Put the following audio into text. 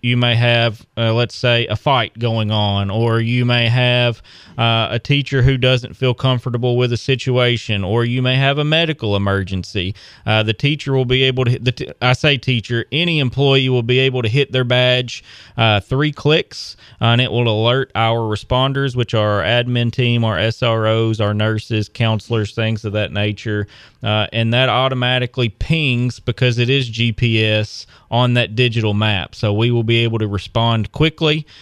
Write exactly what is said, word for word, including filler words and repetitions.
you may have, uh, let's say, a fight going on, or you may have uh, a teacher who doesn't feel comfortable with a situation, or you may have a medical emergency. Uh, the teacher will be able to, the t- I say teacher, any employee will be able to hit their badge uh, three clicks, uh, and it will alert our responders, which are our admin team, our S R Os, our nurses, counselors, things of that nature. Uh, and that automatically pings because it is G P S on that digital map. So we will be able to respond quickly